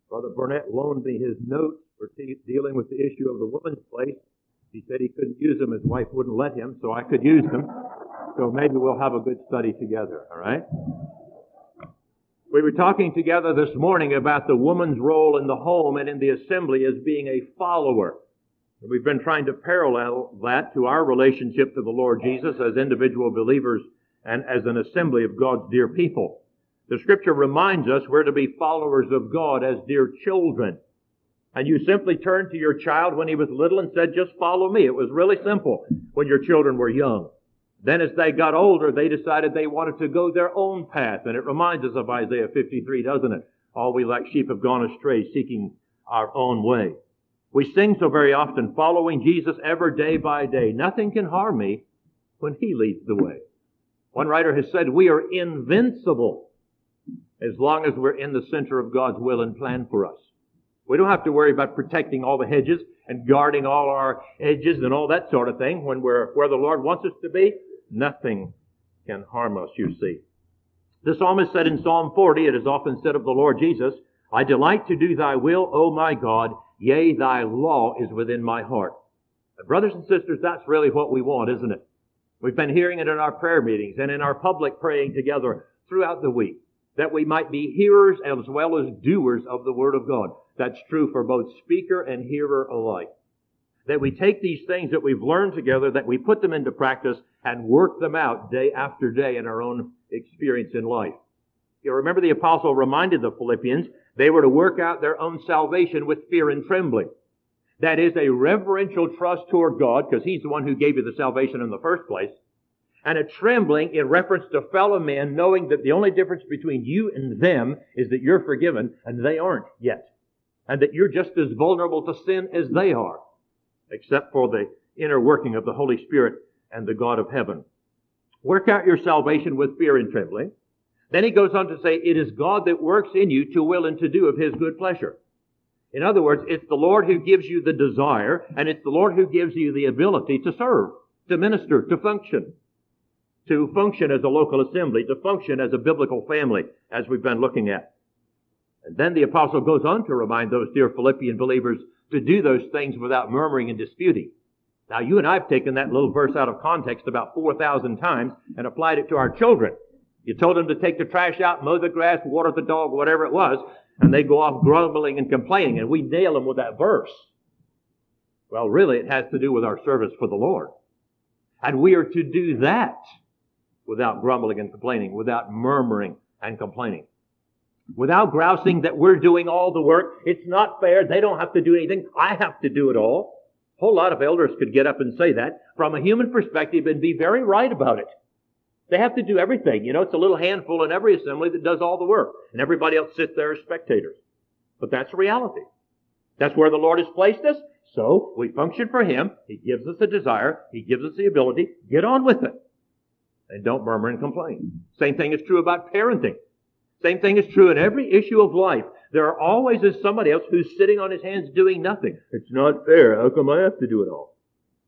Brother Burnett loaned me his notes for dealing with the issue of the woman's place. He said he couldn't use them. His wife wouldn't let him, so I could use them. So maybe we'll have a good study together, all right? We were talking together this morning about the woman's role in the home and in the assembly as being a follower. We've been trying to parallel that to our relationship to the Lord Jesus as individual believers and as an assembly of God's dear people. The Scripture reminds us we're to be followers of God as dear children. And you simply turned to your child when he was little and said, just follow me. It was really simple when your children were young. Then as they got older, they decided they wanted to go their own path. And it reminds us of Isaiah 53, doesn't it? All we like sheep have gone astray, seeking our own way. We sing so very often, following Jesus ever day by day. Nothing can harm me when he leads the way. One writer has said we are invincible as long as we're in the center of God's will and plan for us. We don't have to worry about protecting all the hedges and guarding all our edges and all that sort of thing. When we're where the Lord wants us to be, nothing can harm us, you see. The psalmist said in Psalm 40, it is often said of the Lord Jesus, I delight to do thy will, O my God, yea, thy law is within my heart. And brothers and sisters, that's really what we want, isn't it? We've been hearing it in our prayer meetings and in our public praying together throughout the week, that we might be hearers as well as doers of the Word of God. That's true for both speaker and hearer alike. That we take these things that we've learned together, that we put them into practice and work them out day after day in our own experience in life. You remember the apostle reminded the Philippians they were to work out their own salvation with fear and trembling. That is a reverential trust toward God, because He's the one who gave you the salvation in the first place, and a trembling in reference to fellow men, knowing that the only difference between you and them is that you're forgiven and they aren't yet, and that you're just as vulnerable to sin as they are, except for the inner working of the Holy Spirit and the God of heaven. Work out your salvation with fear and trembling. Then he goes on to say, it is God that works in you to will and to do of His good pleasure. In other words, it's the Lord who gives you the desire, and it's the Lord who gives you the ability to serve, to minister, to function as a local assembly, to function as a biblical family, as we've been looking at. And then the apostle goes on to remind those dear Philippian believers to do those things without murmuring and disputing. Now, you and I have taken that little verse out of context about 4,000 times and applied it to our children. You told them to take the trash out, mow the grass, water the dog, whatever it was, and they go off grumbling and complaining, and we nail them with that verse. Well, really, it has to do with our service for the Lord. And we are to do that without grumbling and complaining, without murmuring and complaining. Without grousing that we're doing all the work. It's not fair. They don't have to do anything. I have to do it all. A whole lot of elders could get up and say that from a human perspective and be very right about it. They have to do everything. You know, it's a little handful in every assembly that does all the work, and everybody else sits there as spectators. But that's reality. That's where the Lord has placed us. So we function for Him. He gives us a desire. He gives us the ability. Get on with it. And don't murmur and complain. Same thing is true about parenting. Same thing is true in every issue of life. There always is somebody else who's sitting on his hands doing nothing. It's not fair. How come I have to do it all?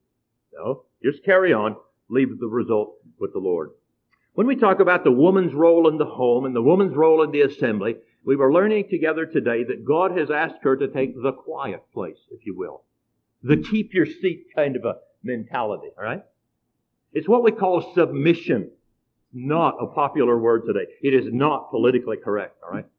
No, just carry on. Leave the result with the Lord. When we talk about the woman's role in the home and the woman's role in the assembly, we were learning together today that God has asked her to take the quiet place, if you will. The keep your seat kind of a mentality, all right? It's what we call submission. Not a popular word today. It is not politically correct, all right?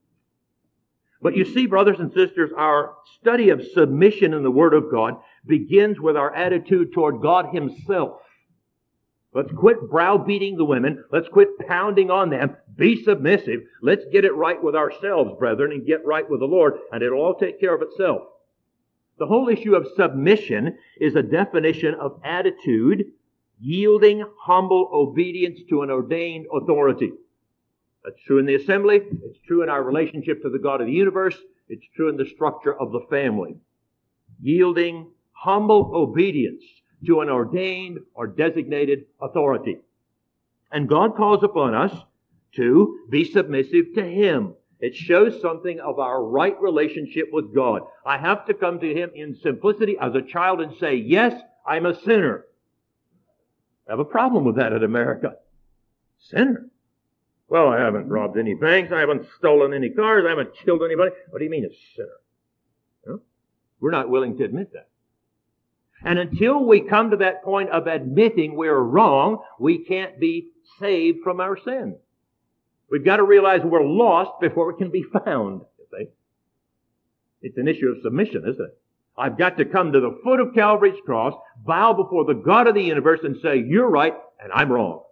But you see, brothers and sisters, our study of submission in the Word of God begins with our attitude toward God Himself. Let's quit browbeating the women. Let's quit pounding on them. Be submissive. Let's get it right with ourselves, brethren, and get right with the Lord, and it'll all take care of itself. The whole issue of submission is a definition of attitude, yielding, humble obedience to an ordained authority. That's true in the assembly. It's true in our relationship to the God of the universe. It's true in the structure of the family. Yielding, humble obedience to an ordained or designated authority. And God calls upon us to be submissive to Him. It shows something of our right relationship with God. I have to come to Him in simplicity as a child and say, yes, I'm a sinner. I have a problem with that in America. Sinner? Well, I haven't robbed any banks. I haven't stolen any cars. I haven't killed anybody. What do you mean a sinner? Huh? We're not willing to admit that. And until we come to that point of admitting we're wrong, we can't be saved from our sin. We've got to realize we're lost before we can be found. You see? It's an issue of submission, isn't it? I've got to come to the foot of Calvary's cross, bow before the God of the universe and say, you're right and I'm wrong.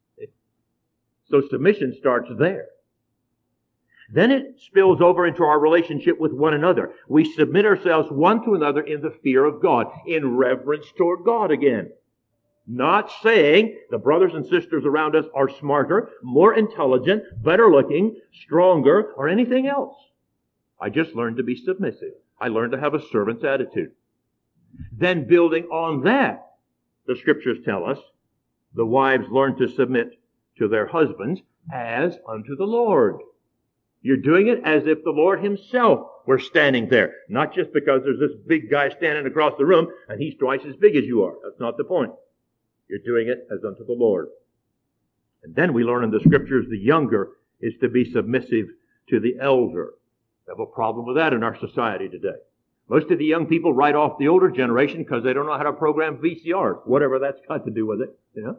So submission starts there. Then it spills over into our relationship with one another. We submit ourselves one to another in the fear of God, in reverence toward God again. Not saying the brothers and sisters around us are smarter, more intelligent, better looking, stronger, or anything else. I just learned to be submissive. I learned to have a servant's attitude. Then building on that, the scriptures tell us, the wives learn to submit to their husbands as unto the Lord. You're doing it as if the Lord himself were standing there. Not just because there's this big guy standing across the room and he's twice as big as you are. That's not the point. You're doing it as unto the Lord. And then we learn in the scriptures the younger is to be submissive to the elder. We have a problem with that in our society today. Most of the young people write off the older generation because they don't know how to program VCRs, whatever that's got to do with it, you know.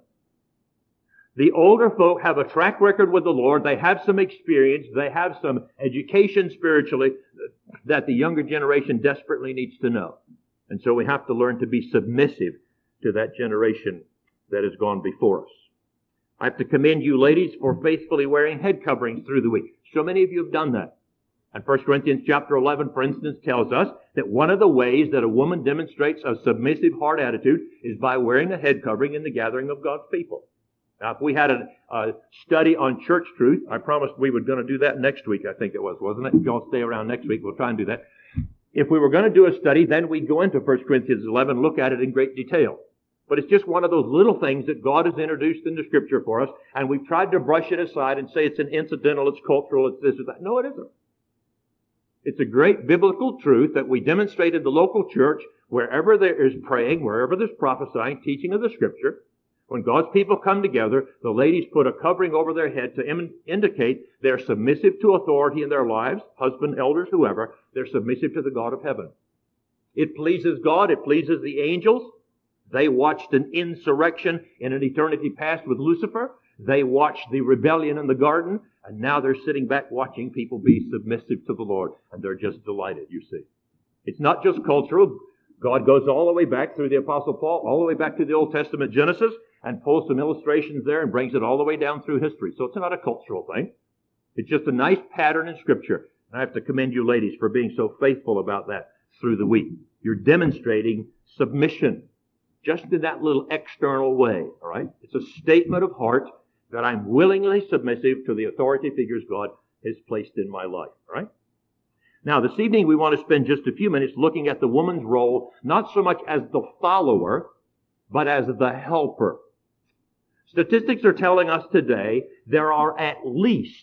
The older folk have a track record with the Lord. They have some experience. They have some education spiritually that the younger generation desperately needs to know. And so we have to learn to be submissive to that generation that has gone before us. I have to commend you ladies for faithfully wearing head coverings through the week. So many of you have done that. And 1 Corinthians chapter 11, for instance, tells us that one of the ways that a woman demonstrates a submissive heart attitude is by wearing a head covering in the gathering of God's people. Now, if we had a study on church truth, I promised we were going to do that next week, I think it was, wasn't it? If y'all stay around next week, we'll try and do that. If we were going to do a study, then we'd go into 1 Corinthians 11 and look at it in great detail. But it's just one of those little things that God has introduced into Scripture for us, and we've tried to brush it aside and say it's an incidental, it's cultural, it's this or that. No, it isn't. It's a great biblical truth that we demonstrate in the local church wherever there is praying, wherever there's prophesying, teaching of the Scripture. When God's people come together, the ladies put a covering over their head to indicate they're submissive to authority in their lives, husband, elders, whoever. They're submissive to the God of heaven. It pleases God. It pleases the angels. They watched an insurrection in an eternity past with Lucifer. They watched the rebellion in the garden. And now they're sitting back watching people be submissive to the Lord. And they're just delighted, you see. It's not just cultural. God goes all the way back through the Apostle Paul, all the way back to the Old Testament Genesis, and pulls some illustrations there and brings it all the way down through history. So it's not a cultural thing. It's just a nice pattern in Scripture. And I have to commend you ladies for being so faithful about that through the week. You're demonstrating submission just in that little external way, all right? It's a statement of heart that I'm willingly submissive to the authority figures God has placed in my life, all right? Now, this evening we want to spend just a few minutes looking at the woman's role, not so much as the follower, but as the helper. Statistics are telling us today there are at least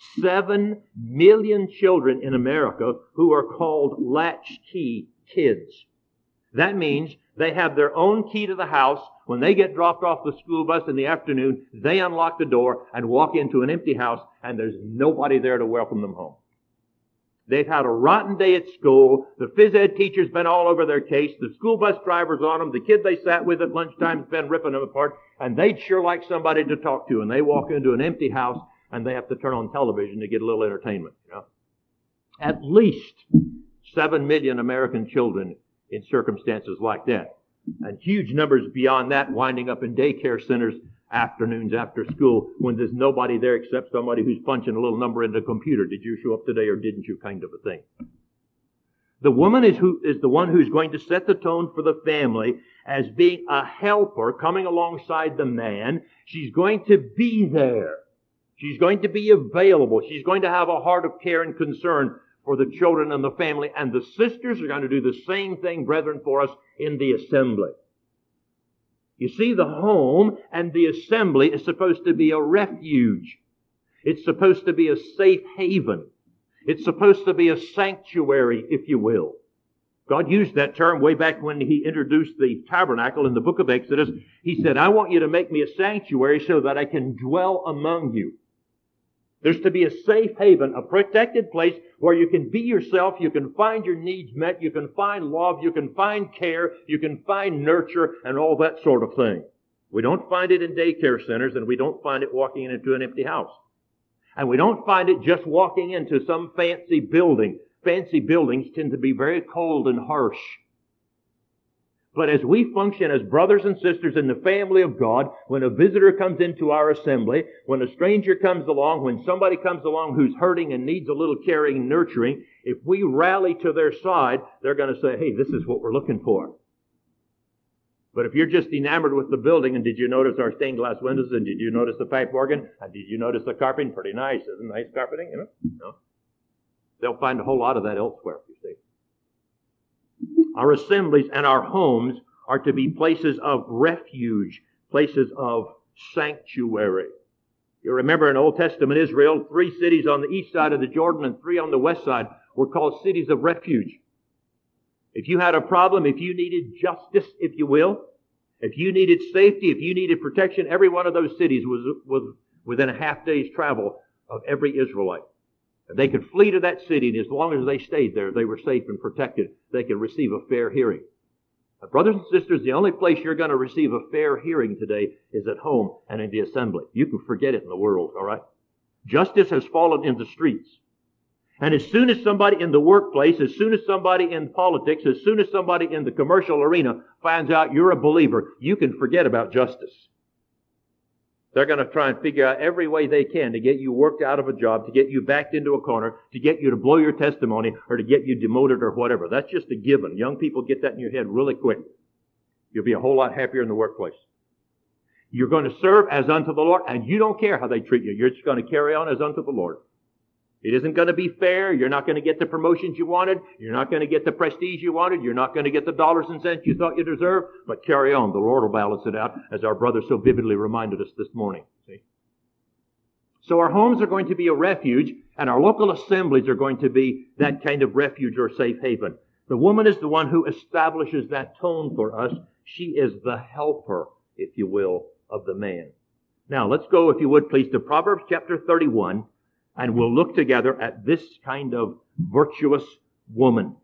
7 million children in America who are called latchkey kids. That means they have their own key to the house. When they get dropped off the school bus in the afternoon, they unlock the door and walk into an empty house, and there's nobody there to welcome them home. They've had a rotten day at school. The phys ed teacher's been all over their case. The school bus driver's on them. The kid they sat with at lunchtime's been ripping them apart. And they'd sure like somebody to talk to. And they walk into an empty house and they have to turn on television to get a little entertainment. You know? At least 7 million American children in circumstances like that. And huge numbers beyond that winding up in daycare centers afternoons after school when there's nobody there except somebody who's punching a little number into the computer. Did you show up today or didn't you, kind of a thing. The woman is the one who's going to set the tone for the family as being a helper coming alongside the man. She's going to be there. She's going to be available. She's going to have a heart of care and concern for the children and the family. And the sisters are going to do the same thing, brethren, for us in the assembly. You see, the home and the assembly is supposed to be a refuge. It's supposed to be a safe haven. It's supposed to be a sanctuary, if you will. God used that term way back when He introduced the tabernacle in the book of Exodus. He said, I want you to make me a sanctuary so that I can dwell among you. There's to be a safe haven, a protected place where you can be yourself, you can find your needs met, you can find love, you can find care, you can find nurture, and all that sort of thing. We don't find it in daycare centers, and we don't find it walking into an empty house. And we don't find it just walking into some fancy building. Fancy buildings tend to be very cold and harsh. But as we function as brothers and sisters in the family of God, when a visitor comes into our assembly, when a stranger comes along, when somebody comes along who's hurting and needs a little caring and nurturing, if we rally to their side, they're going to say, hey, this is what we're looking for. But if you're just enamored with the building, and did you notice our stained glass windows, and did you notice the pipe organ, and did you notice the carpeting? Pretty nice, isn't it? Nice carpeting, you know? No. They'll find a whole lot of that elsewhere, you see. Our assemblies and our homes are to be places of refuge, places of sanctuary. You remember in Old Testament Israel, 3 cities on the east side of the Jordan and 3 on the west side were called cities of refuge. If you had a problem, if you needed justice, if you will, if you needed safety, if you needed protection, every one of those cities was within a half day's travel of every Israelite. And they could flee to that city, and as long as they stayed there, they were safe and protected. They could receive a fair hearing. But brothers and sisters, the only place you're going to receive a fair hearing today is at home and in the assembly. You can forget it in the world, all right? Justice has fallen in the streets. And as soon as somebody in the workplace, as soon as somebody in politics, as soon as somebody in the commercial arena finds out you're a believer, you can forget about justice. They're going to try and figure out every way they can to get you worked out of a job, to get you backed into a corner, to get you to blow your testimony, or to get you demoted or whatever. That's just a given. Young people get that in your head really quick. You'll be a whole lot happier in the workplace. You're going to serve as unto the Lord, and you don't care how they treat you. You're just going to carry on as unto the Lord. It isn't going to be fair. You're not going to get the promotions you wanted. You're not going to get the prestige you wanted. You're not going to get the dollars and cents you thought you deserved. But carry on. The Lord will balance it out, as our brother so vividly reminded us this morning. See? So our homes are going to be a refuge, and our local assemblies are going to be that kind of refuge or safe haven. The woman is the one who establishes that tone for us. She is the helper, if you will, of the man. Now, let's go, if you would, please, to Proverbs chapter 31. And we'll look together at this kind of virtuous woman.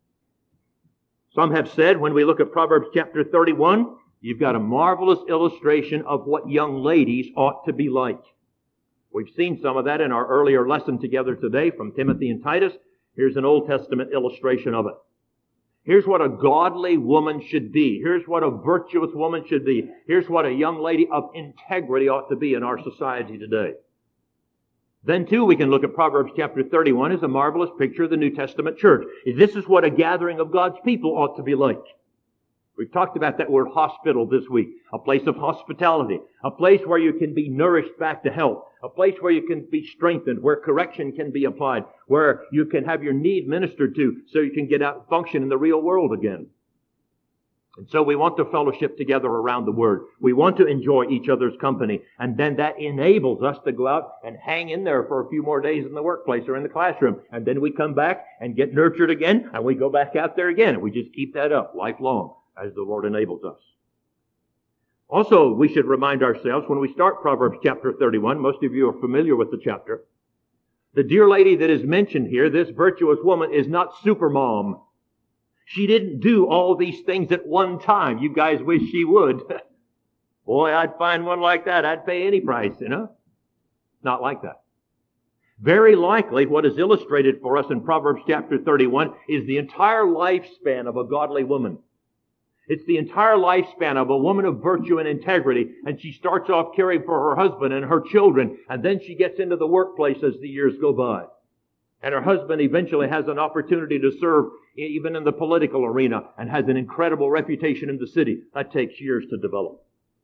Some have said, when we look at Proverbs chapter 31, you've got a marvelous illustration of what young ladies ought to be like. We've seen some of that in our earlier lesson together today from Timothy and Titus. Here's an Old Testament illustration of it. Here's what a godly woman should be. Here's what a virtuous woman should be. Here's what a young lady of integrity ought to be in our society today. Then, too, we can look at Proverbs chapter 31 as a marvelous picture of the New Testament church. This is what a gathering of God's people ought to be like. We've talked about that word hospital this week. A place of hospitality. A place where you can be nourished back to health. A place where you can be strengthened, where correction can be applied, where you can have your need ministered to so you can get out and function in the real world again. And so we want to fellowship together around the Word. We want to enjoy each other's company. And then that enables us to go out and hang in there for a few more days in the workplace or in the classroom. And then we come back and get nurtured again, and we go back out there again. And we just keep that up lifelong as the Lord enables us. Also, we should remind ourselves when we start Proverbs chapter 31, most of you are familiar with the chapter, the dear lady that is mentioned here, this virtuous woman, is not supermom. She didn't do all these things at one time. You guys wish she would. Boy, I'd find one like that. I'd pay any price, you know. Not like that. Very likely what is illustrated for us in Proverbs chapter 31 is the entire lifespan of a godly woman. It's the entire lifespan of a woman of virtue and integrity, and she starts off caring for her husband and her children, and then she gets into the workplace as the years go by. And her husband eventually has an opportunity to serve even in the political arena and has an incredible reputation in the city. That takes years to develop.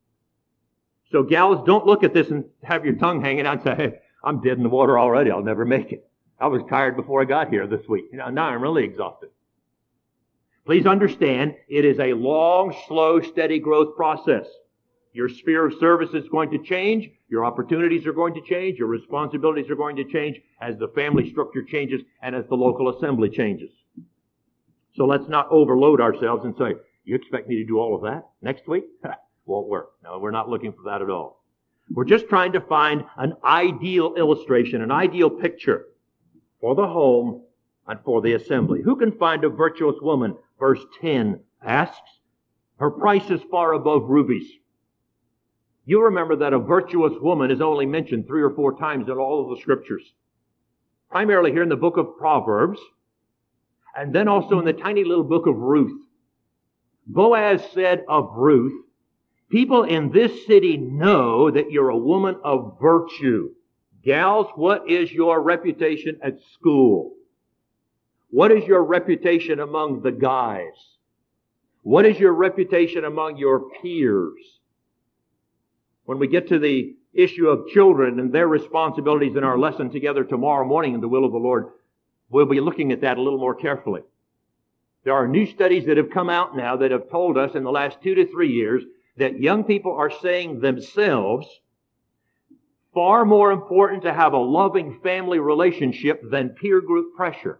So gals, don't look at this and have your tongue hanging out and say, hey, I'm dead in the water already. I'll never make it. I was tired before I got here this week. Now I'm really exhausted. Please understand, it is a long, slow, steady growth process. Your sphere of service is going to change. Your opportunities are going to change. Your responsibilities are going to change as the family structure changes and as the local assembly changes. So let's not overload ourselves and say, you expect me to do all of that next week? Won't work. No, we're not looking for that at all. We're just trying to find an ideal illustration, an ideal picture for the home and for the assembly. Who can find a virtuous woman? Verse 10 asks. Her price is far above rubies. You remember that a virtuous woman is only mentioned 3 or 4 times in all of the scriptures. Primarily here in the book of Proverbs, and then also in the tiny little book of Ruth. Boaz said of Ruth, people in this city know that you're a woman of virtue. Gals, what is your reputation at school? What is your reputation among the guys? What is your reputation among your peers? When we get to the issue of children and their responsibilities in our lesson together tomorrow morning in the will of the Lord, we'll be looking at that a little more carefully. There are new studies that have come out now that have told us in the last 2 to 3 years that young people are saying themselves, far more important to have a loving family relationship than peer group pressure.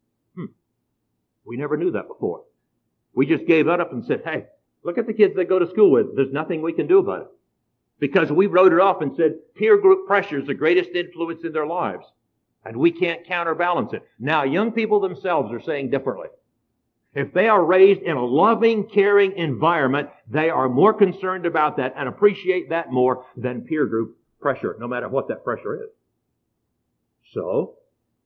We never knew that before. We just gave that up and said, hey, look at the kids they go to school with. There's nothing we can do about it. Because we wrote it off and said peer group pressure is the greatest influence in their lives. And we can't counterbalance it. Now, young people themselves are saying differently. If they are raised in a loving, caring environment, they are more concerned about that and appreciate that more than peer group pressure, no matter what that pressure is. So,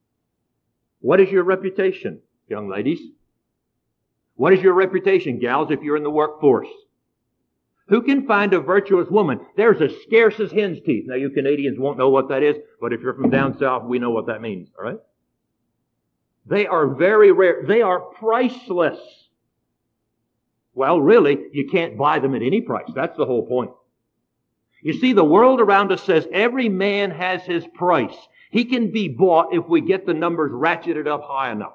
what is your reputation, young ladies? What is your reputation, gals, if you're in the workforce? Who can find a virtuous woman? There's as scarce as hen's teeth. Now, you Canadians won't know what that is, but if you're from down south, we know what that means, all right? They are very rare. They are priceless. Well, really, you can't buy them at any price. That's the whole point. You see, the world around us says every man has his price. He can be bought if we get the numbers ratcheted up high enough.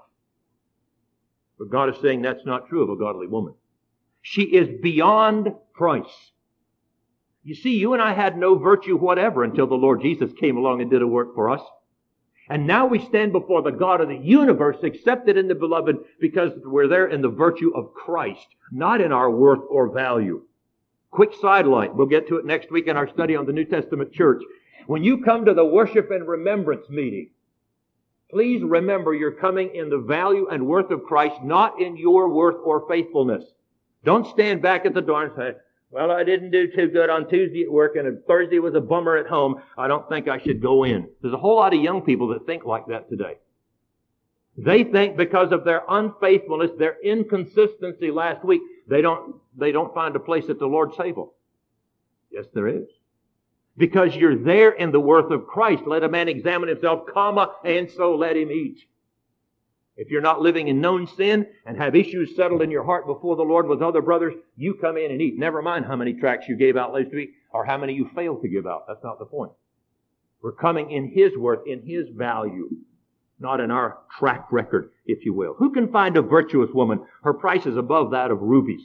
But God is saying that's not true of a godly woman. She is beyond price. You see, you and I had no virtue whatever until the Lord Jesus came along and did a work for us. And now we stand before the God of the universe, accepted in the beloved, because we're there in the virtue of Christ, not in our worth or value. Quick sidelight. We'll get to it next week in our study on the New Testament church. When you come to the worship and remembrance meeting, please remember you're coming in the value and worth of Christ, not in your worth or faithfulness. Don't stand back at the door and say, well, I didn't do too good on Tuesday at work and Thursday was a bummer at home. I don't think I should go in. There's a whole lot of young people that think like that today. They think because of their unfaithfulness, their inconsistency last week, they don't find a place at the Lord's table. Yes, there is. Because you're there in the worth of Christ. Let a man examine himself, and so let him eat. If you're not living in known sin and have issues settled in your heart before the Lord with other brothers, you come in and eat. Never mind how many tracts you gave out last week or how many you failed to give out. That's not the point. We're coming in His worth, in His value, not in our track record, if you will. Who can find a virtuous woman? Her price is above that of rubies.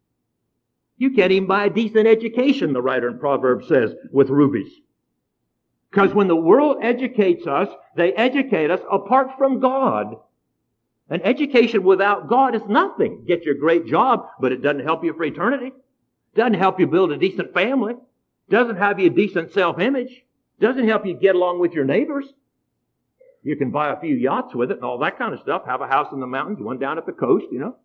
You can't even buy a decent education, the writer in Proverbs says, with rubies. Because when the world educates us, they educate us apart from God. An education without God is nothing. Get you a great job, but it doesn't help you for eternity. Doesn't help you build a decent family. Doesn't have you a decent self-image. Doesn't help you get along with your neighbors. You can buy a few yachts with it and all that kind of stuff. Have a house in the mountains, one down at the coast, you know.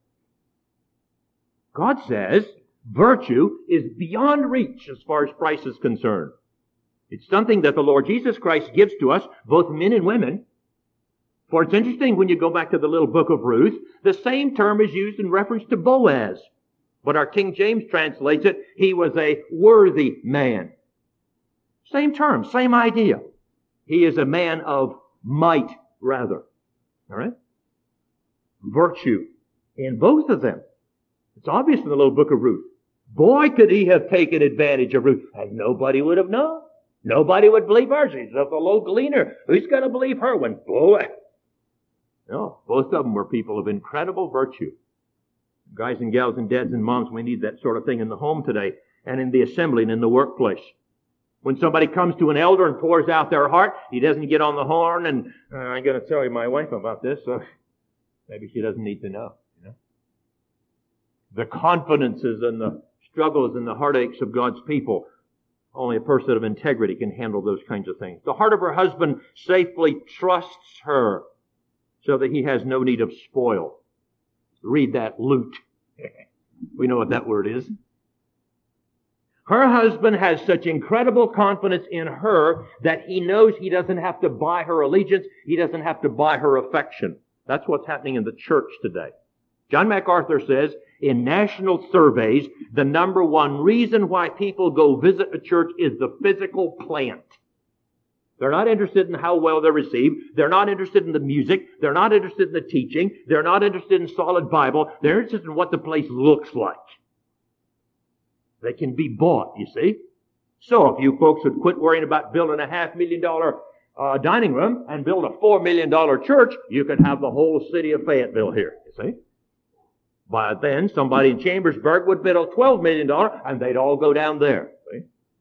God says virtue is beyond reach as far as price is concerned. It's something that the Lord Jesus Christ gives to us, both men and women. For it's interesting when you go back to the little book of Ruth, the same term is used in reference to Boaz. But our King James translates it, he was a worthy man. Same term, same idea. He is a man of might, rather. All right? Virtue in both of them. It's obvious in the little book of Ruth. Boy, could he have taken advantage of Ruth. And nobody would have known. Nobody would believe her. She's a low gleaner. Who's going to believe her when, boy? No, both of them were people of incredible virtue. Guys and gals and dads and moms, we need that sort of thing in the home today and in the assembly and in the workplace. When somebody comes to an elder and pours out their heart, he doesn't get on the horn and, I'm going to tell you my wife about this, so maybe she doesn't need to know. You know? The confidences and the struggles and the heartaches of God's people Only a person of integrity can handle those kinds of things. The heart of her husband safely trusts her so that he has no need of spoil. Read that, loot. We know what that word is. Her husband has such incredible confidence in her that he knows he doesn't have to buy her allegiance. He doesn't have to buy her affection. That's what's happening in the church today. John MacArthur says, in national surveys, the number one reason why people go visit a church is the physical plant. They're not interested in how well they're received. They're not interested in the music. They're not interested in the teaching. They're not interested in solid Bible. They're interested in what the place looks like. They can be bought, you see. So if you folks would quit worrying about building a $500,000 dining room and build a $4 million church, you could have the whole city of Fayetteville here, you see. By then, somebody in Chambersburg would bid $12 million and they'd all go down there. See?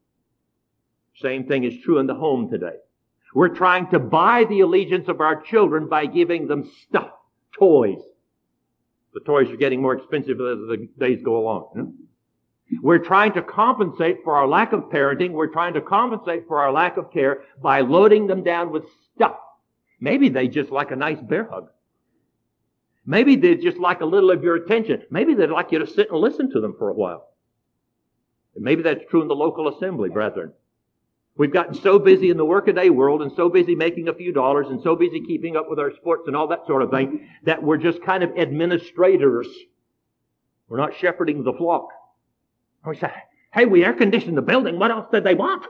Same thing is true in the home today. We're trying to buy the allegiance of our children by giving them stuff, toys. The toys are getting more expensive as the days go along. You know? We're trying to compensate for our lack of parenting. We're trying to compensate for our lack of care by loading them down with stuff. Maybe they just like a nice bear hug. Maybe they'd just like a little of your attention. Maybe they'd like you to sit and listen to them for a while. And maybe that's true in the local assembly, brethren. We've gotten so busy in the workaday world and so busy making a few dollars and so busy keeping up with our sports and all that sort of thing that we're just kind of administrators. We're not shepherding the flock. We say, hey, we air-conditioned the building. What else did they want?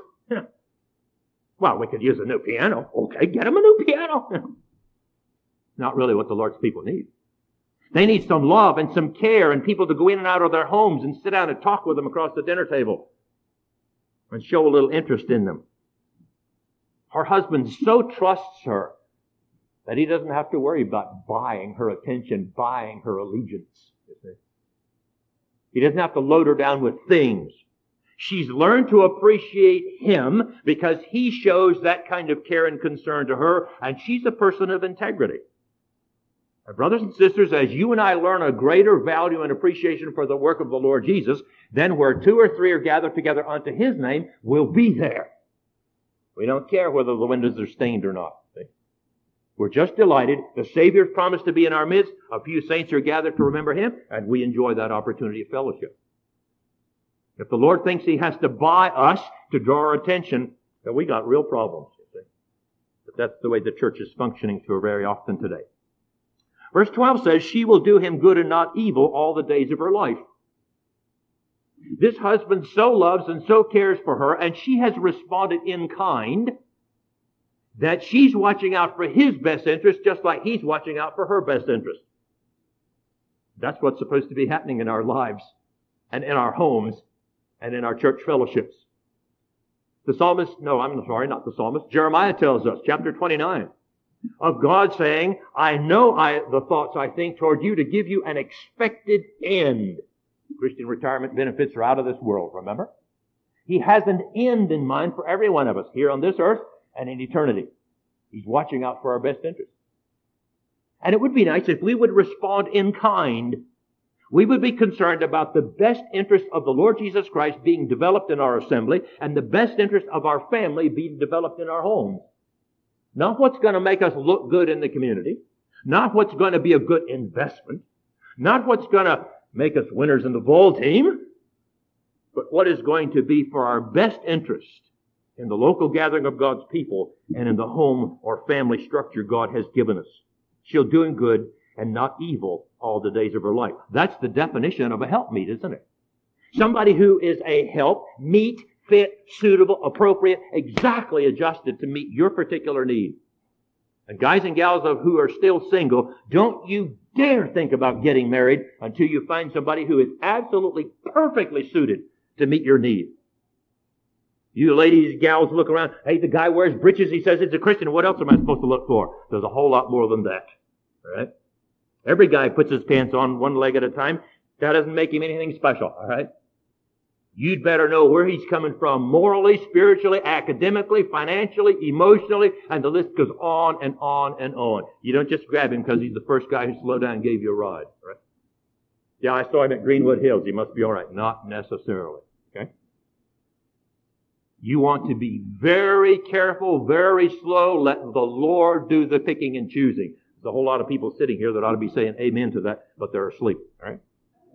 Well, we could use a new piano. Okay, get them a new piano. Not really what the Lord's people need. They need some love and some care and people to go in and out of their homes and sit down and talk with them across the dinner table and show a little interest in them. Her husband so trusts her that he doesn't have to worry about buying her attention, buying her allegiance. You see? He doesn't have to load her down with things. She's learned to appreciate him because he shows that kind of care and concern to her, and she's a person of integrity. My brothers and sisters, as you and I learn a greater value and appreciation for the work of the Lord Jesus, then where 2 or 3 are gathered together unto his name, we'll be there. We don't care whether the windows are stained or not. See? We're just delighted. The Savior's promised to be in our midst. A few saints are gathered to remember him, and we enjoy that opportunity of fellowship. If the Lord thinks he has to buy us to draw our attention, then we got real problems. You see? But that's the way the church is functioning so very often today. Verse 12 says, she will do him good and not evil all the days of her life. This husband so loves and so cares for her, and she has responded in kind, that she's watching out for his best interest just like he's watching out for her best interest. That's what's supposed to be happening in our lives and in our homes and in our church fellowships. Jeremiah tells us, chapter 29, of God saying, I know the thoughts I think toward you to give you an expected end. Christian retirement benefits are out of this world, remember? He has an end in mind for every one of us here on this earth and in eternity. He's watching out for our best interest. And it would be nice if we would respond in kind. We would be concerned about the best interest of the Lord Jesus Christ being developed in our assembly and the best interest of our family being developed in our homes. Not what's going to make us look good in the community. Not what's going to be a good investment. Not what's going to make us winners in the ball team. But what is going to be for our best interest in the local gathering of God's people and in the home or family structure God has given us. She'll do him good and not evil all the days of her life. That's the definition of a helpmeet, isn't it? Somebody who is a help, meet, fit, suitable, appropriate, exactly adjusted to meet your particular need. And guys and gals who are still single, don't you dare think about getting married until you find somebody who is absolutely perfectly suited to meet your need. You ladies, gals, look around. Hey, the guy wears breeches. He says it's a Christian. What else am I supposed to look for? There's a whole lot more than that. All right? Every guy puts his pants on one leg at a time. That doesn't make him anything special. All right? You'd better know where he's coming from morally, spiritually, academically, financially, emotionally, and the list goes on and on and on. You don't just grab him because he's the first guy who slowed down and gave you a ride. Right? Yeah, I saw him at Greenwood Hills. He must be all right. Not necessarily. Okay? You want to be very careful, very slow. Let the Lord do the picking and choosing. There's a whole lot of people sitting here that ought to be saying amen to that, but they're asleep. All right?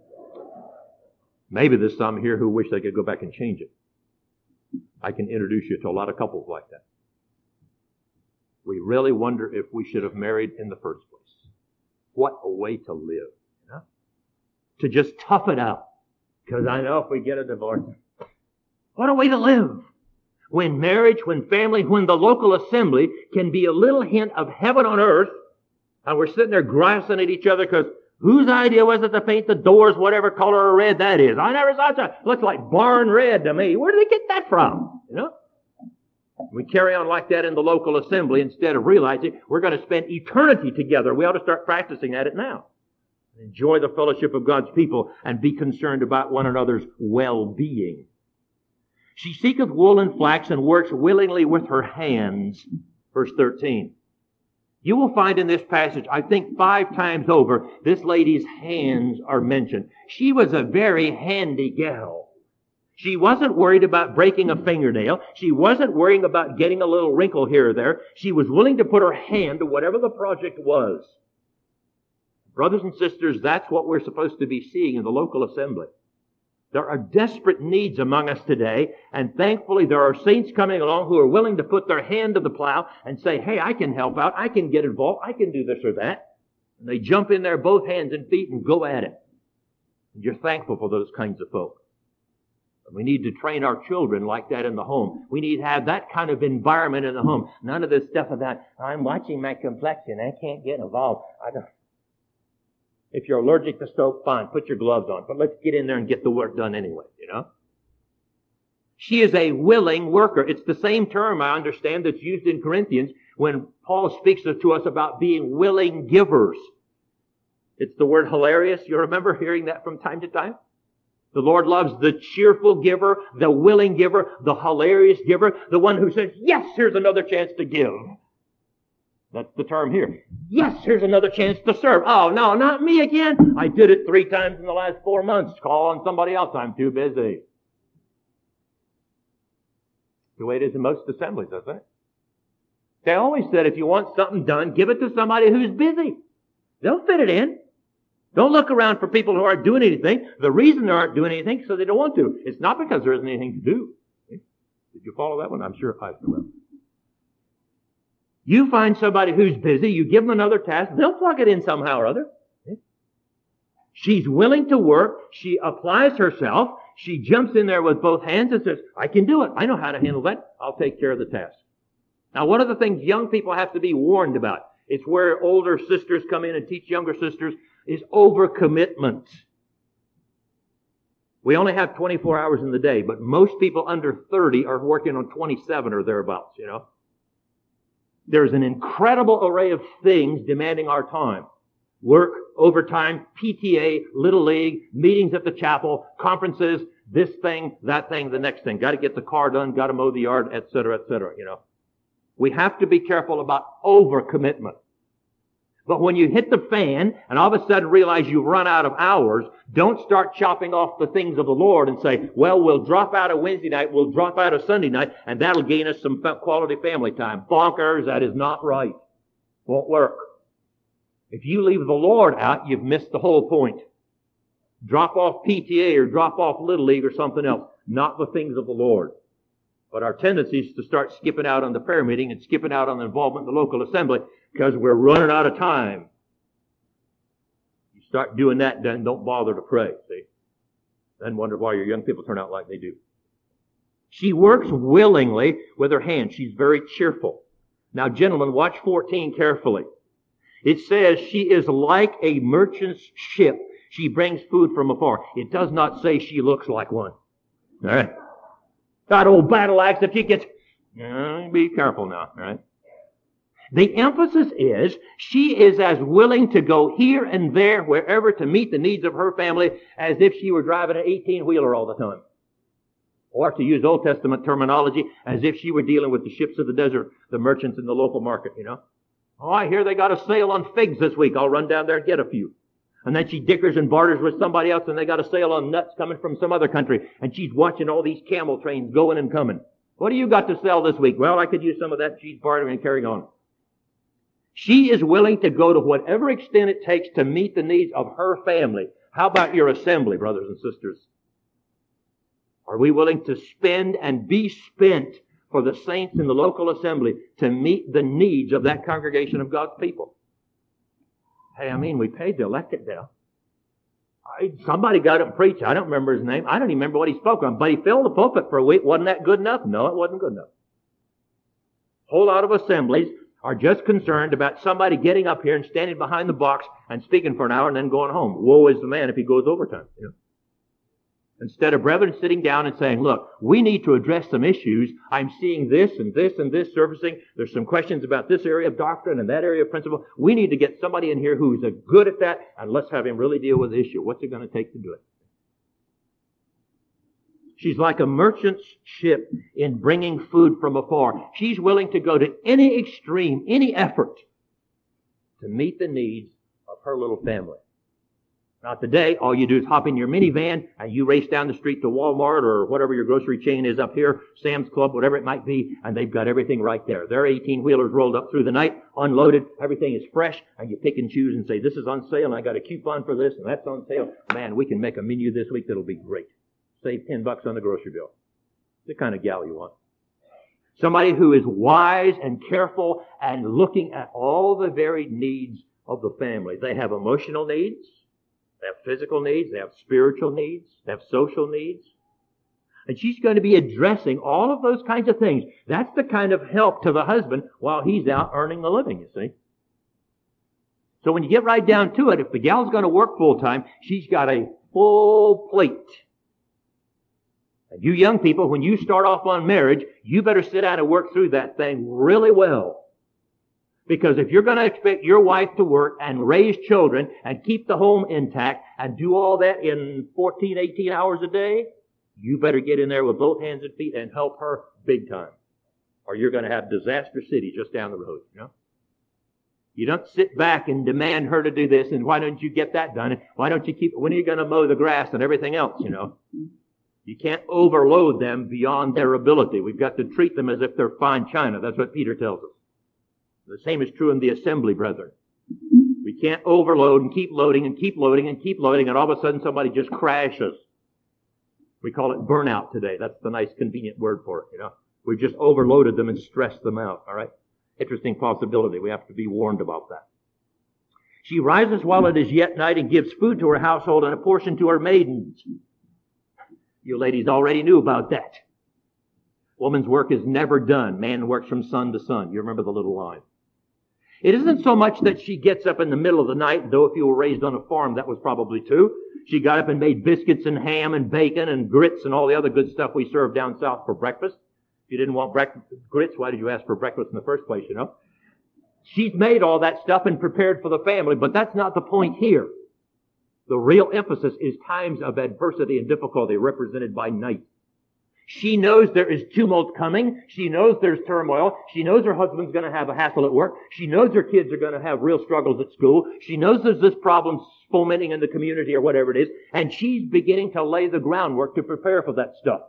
Maybe there's some here who wish they could go back and change it. I can introduce you to a lot of couples like that. We really wonder if we should have married in the first place. What a way to live. You know? To just tough it out. Because I know if we get a divorce, what a way to live. When marriage, when family, when the local assembly can be a little hint of heaven on earth, and we're sitting there grassing at each other because whose idea was it to paint the doors whatever color of red that is? I never saw it. Looks like barn red to me. Where did they get that from? You know? We carry on like that in the local assembly instead of realizing we're going to spend eternity together. We ought to start practicing at it now. Enjoy the fellowship of God's people and be concerned about one another's well-being. She seeketh wool and flax and works willingly with her hands. Verse 13. You will find in this passage, I think 5 times over, this lady's hands are mentioned. She was a very handy gal. She wasn't worried about breaking a fingernail. She wasn't worrying about getting a little wrinkle here or there. She was willing to put her hand to whatever the project was. Brothers and sisters, that's what we're supposed to be seeing in the local assembly. There are desperate needs among us today, and thankfully there are saints coming along who are willing to put their hand to the plow and say, hey, I can help out, I can get involved, I can do this or that. And they jump in there both hands and feet and go at it. And you're thankful for those kinds of folk. We need to train our children like that in the home. We need to have that kind of environment in the home. None of this stuff about, I'm watching my complexion, I can't get involved. If you're allergic to soap, fine, put your gloves on. But let's get in there and get the work done anyway, you know. She is a willing worker. It's the same term, I understand, that's used in Corinthians when Paul speaks to us about being willing givers. It's the word hilarious. You remember hearing that from time to time? The Lord loves the cheerful giver, the willing giver, the hilarious giver, the one who says, yes, here's another chance to give. That's the term here. Yes, here's another chance to serve. Oh, no, not me again. I did it 3 times in the last 4 months. Call on somebody else. I'm too busy. The way it is in most assemblies, isn't it? They always said if you want something done, give it to somebody who's busy. They'll fit it in. Don't look around for people who aren't doing anything. The reason they aren't doing anything is because they don't want to. It's not because there isn't anything to do. Did you follow that one? I'm sure I will. You find somebody who's busy, you give them another task, they'll plug it in somehow or other. She's willing to work, she applies herself, she jumps in there with both hands and says, I can do it, I know how to handle that, I'll take care of the task. Now, one of the things young people have to be warned about, it's where older sisters come in and teach younger sisters, is overcommitment. We only have 24 hours in the day, but most people under 30 are working on 27 or thereabouts, you know. There's an incredible array of things demanding our time. Work, overtime, PTA, Little League, meetings at the chapel, conferences, this thing, that thing, the next thing. Got to get the car done, got to mow the yard, etc., you know. We have to be careful about overcommitment. But when you hit the fan and all of a sudden realize you've run out of hours, don't start chopping off the things of the Lord and say, well, we'll drop out of Wednesday night, we'll drop out of Sunday night, and that'll gain us some quality family time. Bonkers, that is not right. Won't work. If you leave the Lord out, you've missed the whole point. Drop off PTA or drop off Little League or something else, not the things of the Lord. But our tendency is to start skipping out on the prayer meeting and skipping out on the involvement in the local assembly because we're running out of time. You start doing that, then don't bother to pray, see? Then wonder why your young people turn out like they do. She works willingly with her hands. She's very cheerful. Now, gentlemen, watch 14 carefully. It says she is like a merchant's ship. She brings food from afar. It does not say she looks like one. All right? That old battle axe, if she gets... be careful now, all right? The emphasis is she is as willing to go here and there, wherever, to meet the needs of her family as if she were driving an 18-wheeler all the time. Or to use Old Testament terminology, as if she were dealing with the ships of the desert, the merchants in the local market, you know. Oh, I hear they got a sale on figs this week. I'll run down there and get a few. And then she dickers and barters with somebody else, and they got a sale on nuts coming from some other country. And she's watching all these camel trains going and coming. What do you got to sell this week? Well, I could use some of that. She's bartering and carrying on. She is willing to go to whatever extent it takes to meet the needs of her family. How about your assembly, brothers and sisters? Are we willing to spend and be spent for the saints in the local assembly to meet the needs of that congregation of God's people? Hey, we paid to elect it now. Somebody got up and preached. I don't remember his name. I don't even remember what he spoke on, but he filled the pulpit for a week. Wasn't that good enough? No, it wasn't good enough. A whole lot of assemblies are just concerned about somebody getting up here and standing behind the box and speaking for an hour and then going home. Woe is the man if he goes overtime. Instead of brethren sitting down and saying, look, we need to address some issues. I'm seeing this and this and this surfacing. There's some questions about this area of doctrine and that area of principle. We need to get somebody in here who's good at that, and let's have him really deal with the issue. What's it going to take to do it? She's like a merchant's ship in bringing food from afar. She's willing to go to any extreme, any effort to meet the needs of her little family. Now today, all you do is hop in your minivan and you race down the street to Walmart or whatever your grocery chain is up here, Sam's Club, whatever it might be, and they've got everything right there. Their 18-wheelers rolled up through the night, unloaded, everything is fresh, and you pick and choose and say, this is on sale, and I got a coupon for this, and that's on sale. Man, we can make a menu this week that'll be great. Save $10 on the grocery bill. It's the kind of gal you want. Somebody who is wise and careful and looking at all the varied needs of the family. They have emotional needs. They have physical needs. They have spiritual needs. They have social needs. And she's going to be addressing all of those kinds of things. That's the kind of help to the husband while he's out earning the living, you see. So when you get right down to it, if the gal's going to work full time, she's got a full plate. And you young people, when you start off on marriage, you better sit down and work through that thing really well. Because if you're going to expect your wife to work and raise children and keep the home intact and do all that in 14, 18 hours a day, you better get in there with both hands and feet and help her big time. Or you're going to have Disaster City just down the road, You don't sit back and demand her to do this, and why don't you get that done? And why don't you when are you going to mow the grass and everything else, You can't overload them beyond their ability. We've got to treat them as if they're fine china. That's what Peter tells us. The same is true in the assembly, brethren. We can't overload and keep loading and keep loading and keep loading, and all of a sudden somebody just crashes. We call it burnout today. That's the nice, convenient word for it, We've just overloaded them and stressed them out, all right? Interesting possibility. We have to be warned about that. She rises while it is yet night and gives food to her household and a portion to her maidens. You ladies already knew about that. Woman's work is never done. Man works from sun to sun. You remember the little line. It isn't so much that she gets up in the middle of the night, though if you were raised on a farm, that was probably true. She got up and made biscuits and ham and bacon and grits and all the other good stuff we serve down south for breakfast. If you didn't want grits, why did you ask for breakfast in the first place, She's made all that stuff and prepared for the family, but that's not the point here. The real emphasis is times of adversity and difficulty represented by night. She knows there is tumult coming. She knows there's turmoil. She knows her husband's going to have a hassle at work. She knows her kids are going to have real struggles at school. She knows there's this problem fomenting in the community or whatever it is, and she's beginning to lay the groundwork to prepare for that stuff.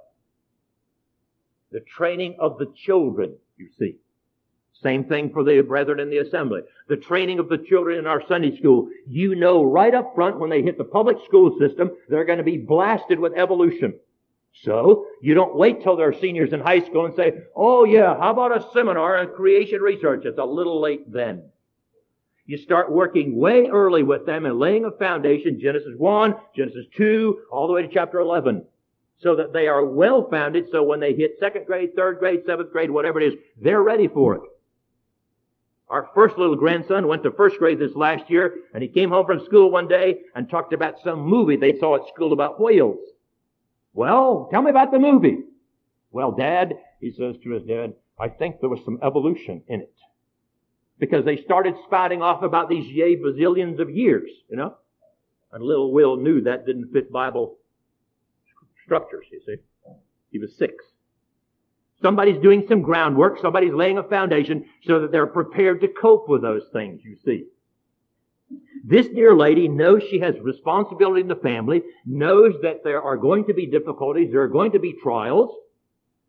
The training of the children, you see. Same thing for the brethren in the assembly. The training of the children in our Sunday school. You know right up front when they hit the public school system, they're going to be blasted with evolution. So, you don't wait till they're seniors in high school and say, oh yeah, how about a seminar on creation research? It's a little late then. You start working way early with them and laying a foundation, Genesis 1, Genesis 2, all the way to chapter 11, so that they are well founded, so when they hit 2nd grade, 3rd grade, 7th grade, whatever it is, they're ready for it. Our first little grandson went to 1st grade this last year, and he came home from school one day and talked about some movie they saw at school about whales. Well, tell me about the movie. Well, Dad, he says to his dad, I think there was some evolution in it. Because they started spouting off about these bazillions of years, And little Will knew that didn't fit Bible structures, you see. He was 6. Somebody's doing some groundwork. Somebody's laying a foundation so that they're prepared to cope with those things, you see. This dear lady knows she has responsibility in the family, knows that there are going to be difficulties, there are going to be trials.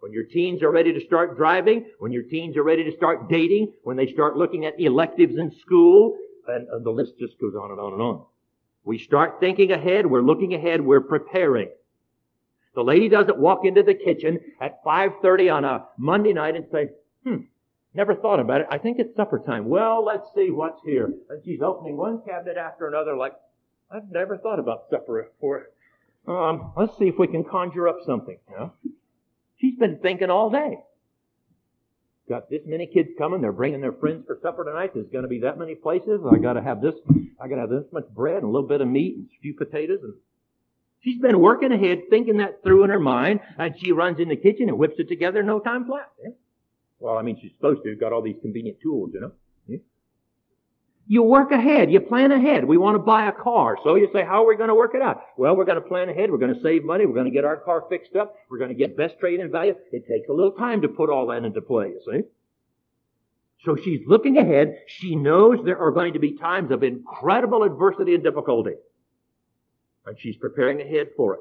When your teens are ready to start driving, when your teens are ready to start dating, when they start looking at electives in school, and the list just goes on and on and on. We start thinking ahead, we're looking ahead, we're preparing. The lady doesn't walk into the kitchen at 5:30 on a Monday night and say, never thought about it. I think it's supper time. Well, let's see what's here. And she's opening one cabinet after another like, I've never thought about supper before. Let's see if we can conjure up something. You know? She's been thinking all day. Got this many kids coming. They're bringing their friends for supper tonight. There's going to be that many places. I got to have this much bread and a little bit of meat and a few potatoes. And she's been working ahead, thinking that through in her mind, and she runs in the kitchen and whips it together in no time flat. Yeah? Well, I mean, she's supposed to. Got all these convenient tools, you know. Yeah? You work ahead. You plan ahead. We want to buy a car. So you say, how are we going to work it out? Well, we're going to plan ahead. We're going to save money. We're going to get our car fixed up. We're going to get best trade-in value. It takes a little time to put all that into play, you see. So she's looking ahead. She knows there are going to be times of incredible adversity and difficulty. And she's preparing ahead for it.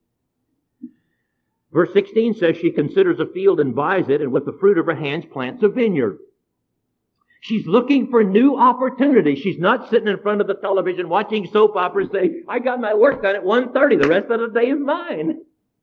Verse 16 says she considers a field and buys it, and with the fruit of her hands plants a vineyard. She's looking for new opportunities. She's not sitting in front of the television watching soap operas saying, I got my work done at 1:30. The rest of the day is mine.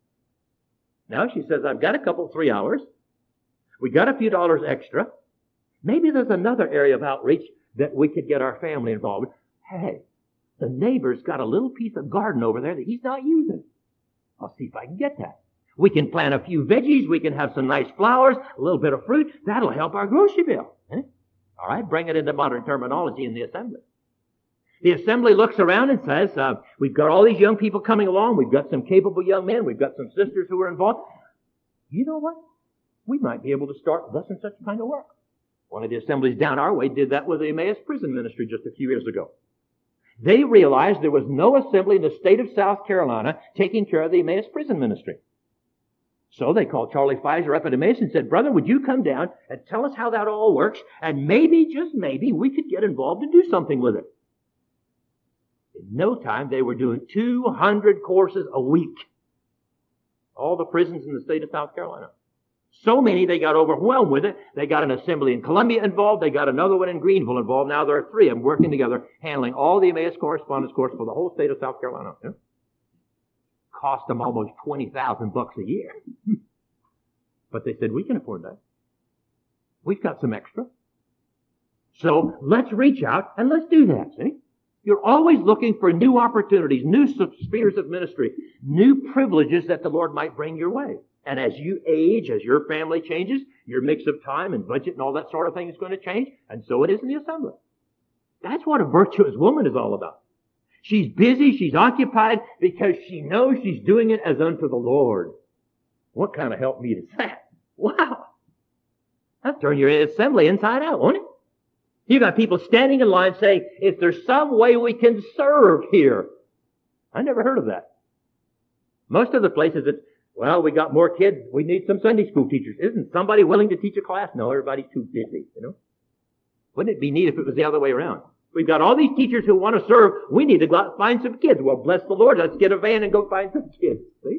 Now she says, I've got a couple, 3 hours. We got a few dollars extra. Maybe there's another area of outreach that we could get our family involved with. Hey, the neighbor's got a little piece of garden over there that he's not using. I'll see if I can get that. We can plant a few veggies. We can have some nice flowers, a little bit of fruit. That'll help our grocery bill. All right, bring it into modern terminology in the assembly. The assembly looks around and says, we've got all these young people coming along. We've got some capable young men. We've got some sisters who are involved. You know what? We might be able to start thus and such kind of work. One of the assemblies down our way did that with the Emmaus Prison Ministry just a few years ago. They realized there was no assembly in the state of South Carolina taking care of the Emmaus Prison Ministry. So they called Charlie Pfizer up at Emmaus and said, brother, would you come down and tell us how that all works? And maybe, just maybe, we could get involved and do something with it. In no time, they were doing 200 courses a week. All the prisons in the state of South Carolina. So many, they got overwhelmed with it. They got an assembly in Columbia involved. They got another one in Greenville involved. Now there are 3 of them working together, handling all the Emmaus correspondence course for the whole state of South Carolina. Yeah? Cost them almost $20,000 a year. But they said, we can afford that. We've got some extra. So let's reach out and let's do that, see? You're always looking for new opportunities, new spheres of ministry, new privileges that the Lord might bring your way. And as you age, as your family changes, your mix of time and budget and all that sort of thing is going to change. And so it is in the assembly. That's what a virtuous woman is all about. She's busy, she's occupied, because she knows she's doing it as unto the Lord. What kind of help meet is that? Wow! That'll turn your assembly inside out, won't it? You got people standing in line saying, is there some way we can serve here? I never heard of that. Most of the places it's, well, we got more kids, we need some Sunday school teachers. Isn't somebody willing to teach a class? No, everybody's too busy, you know? Wouldn't it be neat if it was the other way around? We've got all these teachers who want to serve. We need to go out and find some kids. Well, bless the Lord. Let's get a van and go find some kids. See?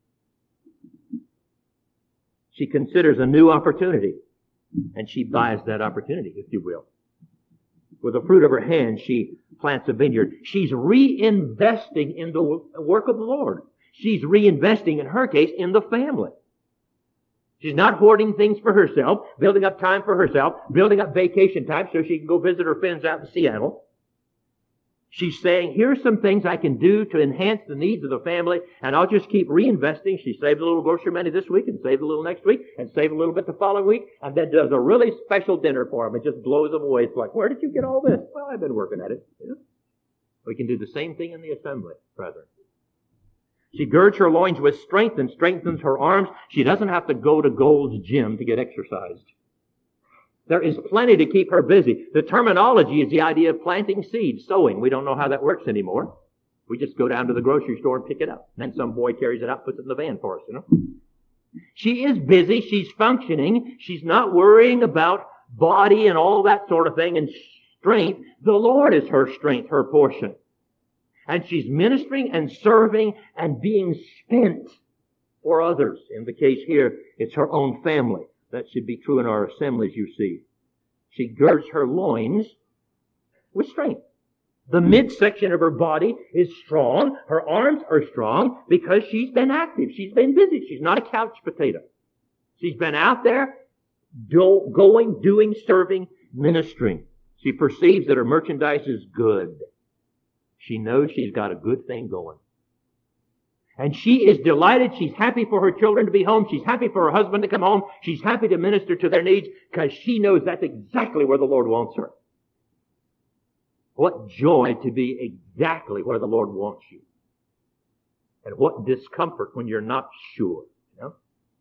She considers a new opportunity, and she buys that opportunity, if you will. With the fruit of her hand, she plants a vineyard. She's reinvesting in the work of the Lord. She's reinvesting, in her case, in the family. She's not hoarding things for herself, building up time for herself, building up vacation time so she can go visit her friends out in Seattle. She's saying, here's some things I can do to enhance the needs of the family, and I'll just keep reinvesting. She saved a little grocery money this week, and saved a little next week, and saved a little bit the following week, and then does a really special dinner for them. It just blows them away. It's like, where did you get all this? Well, I've been working at it. You know? We can do the same thing in the assembly, brethren. She girds her loins with strength and strengthens her arms. She doesn't have to go to Gold's Gym to get exercised. There is plenty to keep her busy. The terminology is the idea of planting seeds, sowing. We don't know how that works anymore. We just go down to the grocery store and pick it up. And then some boy carries it out, puts it in the van for us, you know. She is busy. She's functioning. She's not worrying about body and all that sort of thing and strength. The Lord is her strength, her portion. And she's ministering and serving and being spent for others. In the case here, it's her own family. That should be true in our assemblies, you see. She girds her loins with strength. The midsection of her body is strong. Her arms are strong because she's been active. She's been busy. She's not a couch potato. She's been out there going, doing, serving, ministering. She perceives that her merchandise is good. She knows she's got a good thing going. And she is delighted. She's happy for her children to be home. She's happy for her husband to come home. She's happy to minister to their needs because she knows that's exactly where the Lord wants her. What joy to be exactly where the Lord wants you. And what discomfort when you're not sure. You know?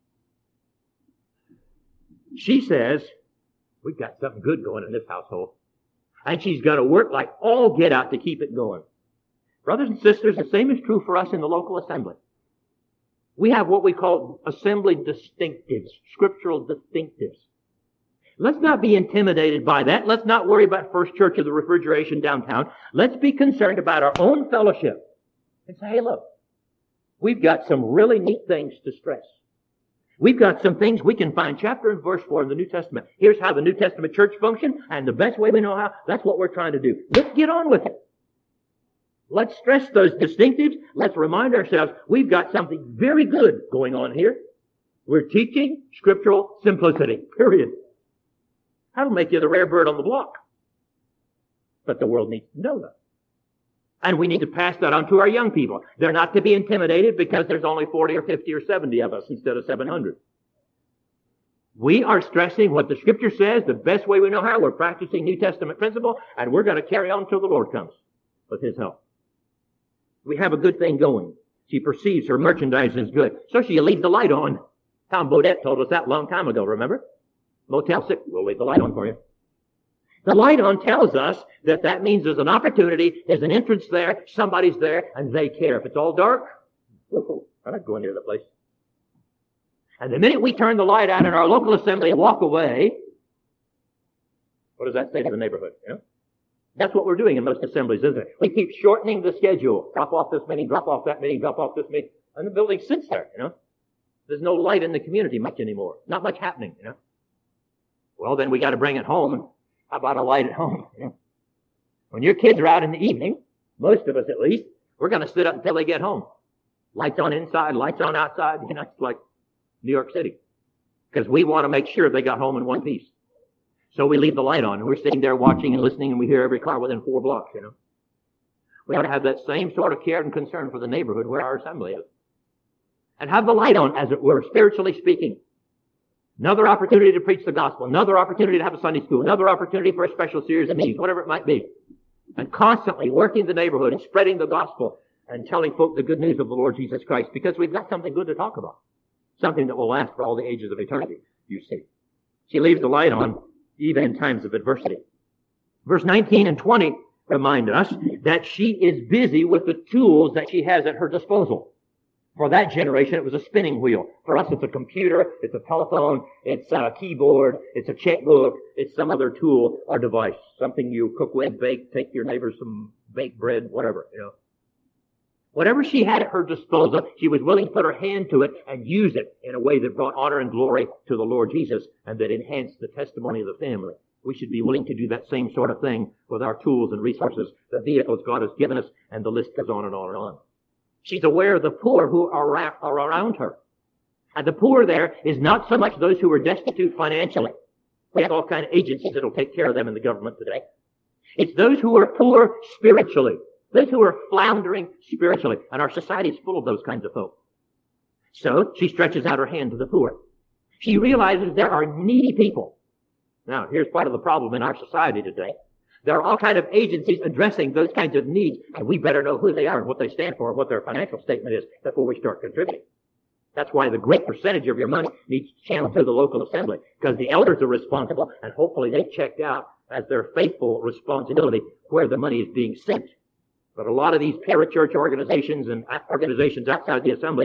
She says, we've got something good going in this household. And she's got to work like all get out to keep it going. Brothers and sisters, the same is true for us in the local assembly. We have what we call assembly distinctives, scriptural distinctives. Let's not be intimidated by that. Let's not worry about First Church of the Refrigeration downtown. Let's be concerned about our own fellowship. And say, hey, look, we've got some really neat things to stress. We've got some things we can find chapter and verse for in the New Testament. Here's how the New Testament church functions, and the best way we know how, that's what we're trying to do. Let's get on with it. Let's stress those distinctives. Let's remind ourselves we've got something very good going on here. We're teaching scriptural simplicity, period. That'll make you the rare bird on the block. But the world needs to know that. And we need to pass that on to our young people. They're not to be intimidated because there's only 40 or 50 or 70 of us instead of 700. We are stressing what the Scripture says, the best way we know how. We're practicing New Testament principle, and we're going to carry on until the Lord comes with His help. We have a good thing going. She perceives her merchandise is good. So she leaves the light on. Tom Bodette told us that a long time ago, remember? Motel 6, we'll leave the light on for you. The light on tells us that means there's an opportunity, there's an entrance there, somebody's there, and they care. If it's all dark, I'm not going near the place. And the minute we turn the light out in our local assembly and walk away, what does that say to the neighborhood? You know? That's what we're doing in most assemblies, isn't it? We keep shortening the schedule. Drop off this many, drop off that many, drop off this many. And the building sits there, you know. There's no light in the community much anymore. Not much happening, you know. Well, then we got to bring it home. How about a light at home? You know? When your kids are out in the evening, most of us at least, we're going to sit up until they get home. Lights on inside, lights on outside. You know, it's like New York City. Because we want to make sure they got home in one piece. So we leave the light on, and we're sitting there watching and listening, and we hear every car within 4 blocks, you know. We ought to have that same sort of care and concern for the neighborhood where our assembly is. And have the light on, as it were, spiritually speaking. Another opportunity to preach the gospel, another opportunity to have a Sunday school, another opportunity for a special series of meetings, whatever it might be. And constantly working the neighborhood and spreading the gospel and telling folk the good news of the Lord Jesus Christ, because we've got something good to talk about. Something that will last for all the ages of eternity, you see. She leaves the light on even in times of adversity. Verse 19 and 20 remind us that she is busy with the tools that she has at her disposal. For that generation, it was a spinning wheel. For us, it's a computer, it's a telephone, it's a keyboard, it's a checkbook, it's some other tool or device. Something you cook with, bake, take your neighbor some baked bread, whatever, you know. Whatever she had at her disposal, she was willing to put her hand to it and use it in a way that brought honor and glory to the Lord Jesus and that enhanced the testimony of the family. We should be willing to do that same sort of thing with our tools and resources, the vehicles God has given us, and the list goes on and on and on. She's aware of the poor who are around her. And the poor there is not so much those who are destitute financially. We have all kinds of agencies that will take care of them in the government today. It's those who are poor spiritually. Those who are floundering spiritually. And our society is full of those kinds of folk. So she stretches out her hand to the poor. She realizes there are needy people. Now, here's part of the problem in our society today. There are all kinds of agencies addressing those kinds of needs, and we better know who they are and what they stand for and what their financial statement is before we start contributing. That's why the great percentage of your money needs channeled to the local assembly, because the elders are responsible, and hopefully they checked out as their faithful responsibility where the money is being sent. But a lot of these parachurch organizations and organizations outside the assembly,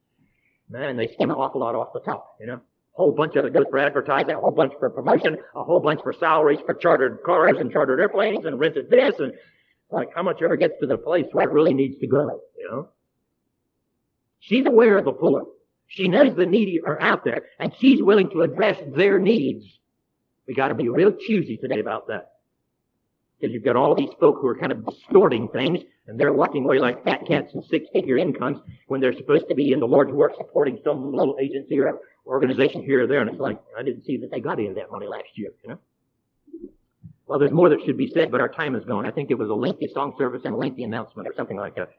man, they skim an awful lot off the top, you know. A whole bunch of it goes for advertising, a whole bunch for promotion, a whole bunch for salaries for chartered cars and chartered airplanes and rented this, and like how much ever gets to the place where it really needs to go, you know. She's aware of the poor. She knows the needy are out there, and she's willing to address their needs. We got to be real choosy today about that. Because you've got all these folk who are kind of distorting things, and they're walking away like fat cats in six-figure incomes when they're supposed to be in the Lord's work supporting some little agency or organization here or there. And it's like, I didn't see that they got any of that money last year, you know? Well, there's more that should be said, but our time is gone. I think it was a lengthy song service and a lengthy announcement or something like that.